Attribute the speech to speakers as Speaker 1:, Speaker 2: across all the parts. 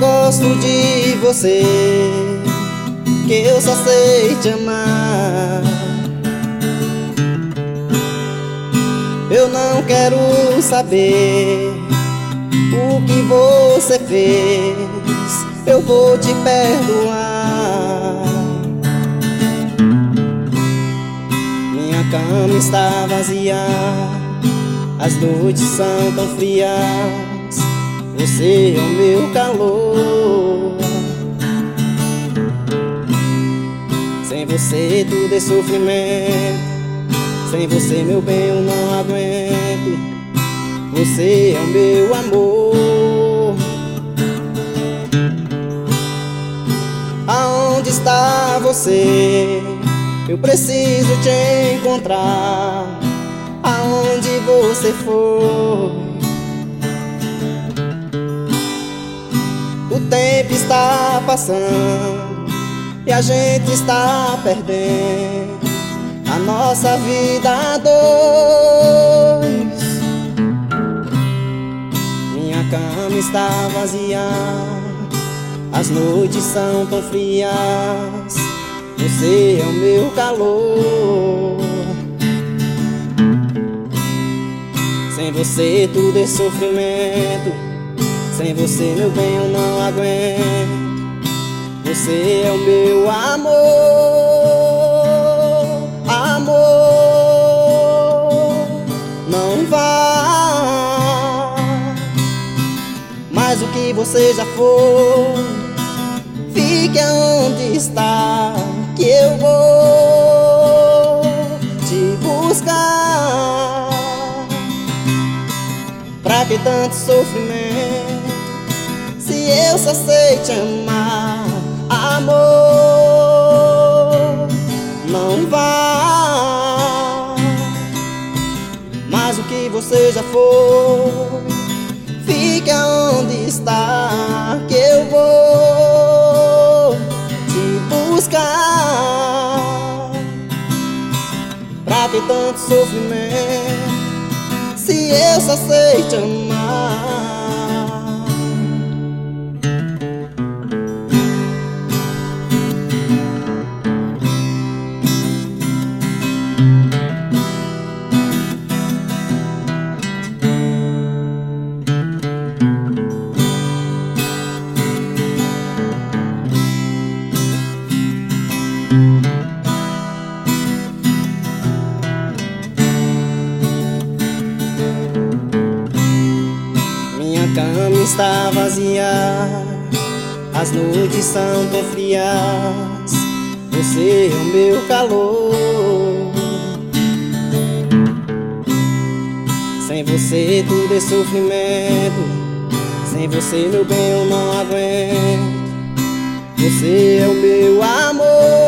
Speaker 1: gosto de você, que eu só sei te amar. Eu não quero saber o que você fez, eu vou te perdoar. Minha cama está vazia, as noites são tão frias, você é o meu calor. Sem você tudo é sofrimento, sem você meu bem eu não aguento. Você é o meu amor. Aonde está você? Eu preciso te encontrar. Aonde você for, o tempo está passando e a gente está perdendo a nossa vida a dois. Minha cama está vazia, as noites são tão frias, você é o meu calor. Sem você tudo é sofrimento, sem você meu bem eu não aguento. Você é o meu amor, amor. Não vá, mas o que você já foi, fique aonde está, que eu vou te buscar. Pra que tanto sofrimento, se eu só sei te amar, amor? Não vá, mas o que você já foi, fique aonde está, que eu vou te buscar. Pra que tanto sofrimento, se eu só sei te amar? Minha cama está vazia, as noites são tão frias, você é o meu calor. Sem você tudo é sofrimento, sem você meu bem eu não aguento. Você é o meu amor,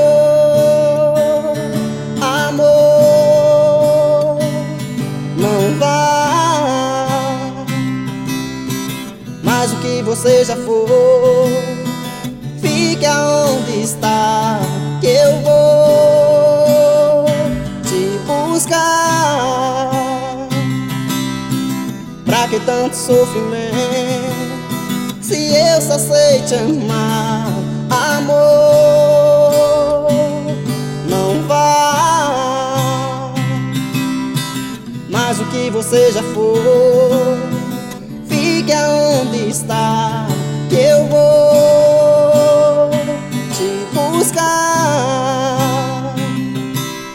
Speaker 1: amor. Não vá, mas o que você já foi, fique aonde está, que eu vou te buscar. Pra que tanto sofrimento, se eu só sei te amar, amor? Não vá, mas o que você já foi, fique aonde está, que eu vou te buscar.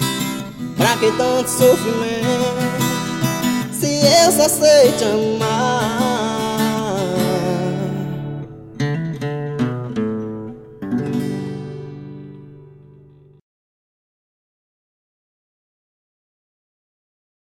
Speaker 1: Pra que tanto sofrimento, se eu só sei te amar?